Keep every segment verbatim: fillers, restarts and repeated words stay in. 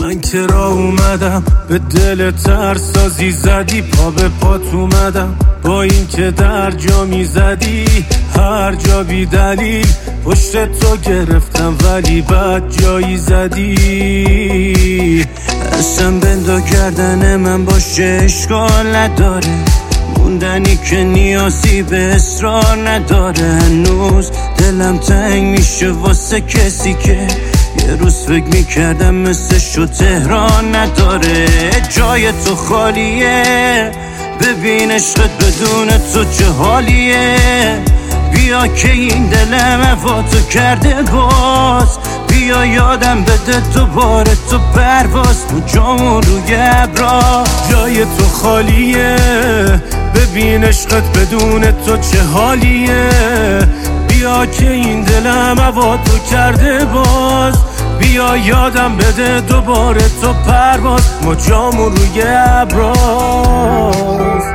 من که را اومدم به دل ترسازی زدی، پا به پات اومدم با این که در جا میزدی هر جا بی دلیل پشت تو گرفتم ولی بد جایی زدی. اصلا بندا کردن من باشه اشکال نداره، موندنی که نیازی به اصرار نداره. هنوز دلم تنگ میشه واسه کسی که یه روز فکر میکردم مثل شو تهران نداره. جای تو خالیه، ببین عشقت بدون تو چه حالیه. بیا که این دلم افاتو کرده باز، بیا یادم بده دوباره تو پرواز تو جامون روی ابرا. جای تو خالیه، ببین عشقت بدون تو چه حالیه. بیا که این دلم افاتو کرده باز، بیا یادم بده دوباره تو پرواز ما جامون روی ابراز.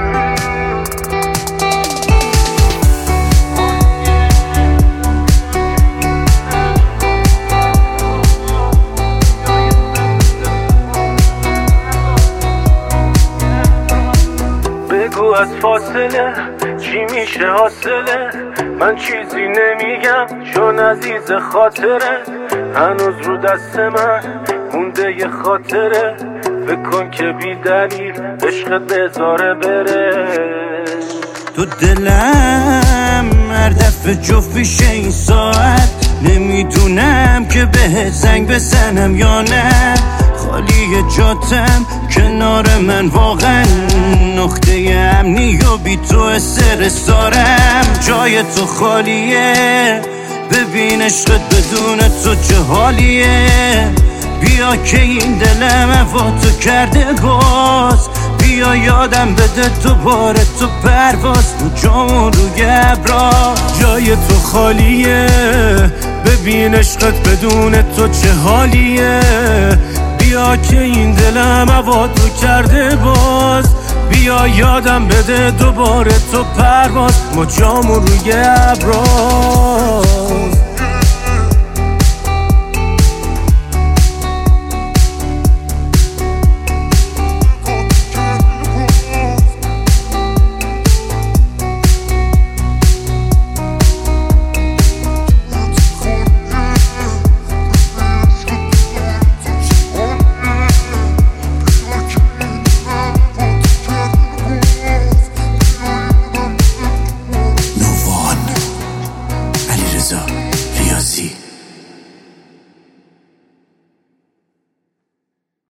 بگو از فاصله چی میشه حاصله، من چیزی نمیگم چون عزیز خاطره. هنوز رو دست من مونده یه خاطره، بکن که بی دلیل عشقت بذاره بره. تو دلم هر دفعه جفیشه این ساعت، نمیدونم که بهت زنگ بزنم یا نه. خالی جاتم کنار من واقعا نقطه امنی و بی تو استرسارم. جای تو خالیه، ببین عشقت بدون تو چه حالیه. بیا که این دلم افاتو کرده باز، بیا یادم بده دوباره تو پرواز تو جامون روی ابرا. جای تو خالیه، ببین عشقت بدون تو چه حالیه. بیا که این دلم افاتو کرده باز، بیا یادم بده دوباره تو پرواز ما جامون روی ابراز.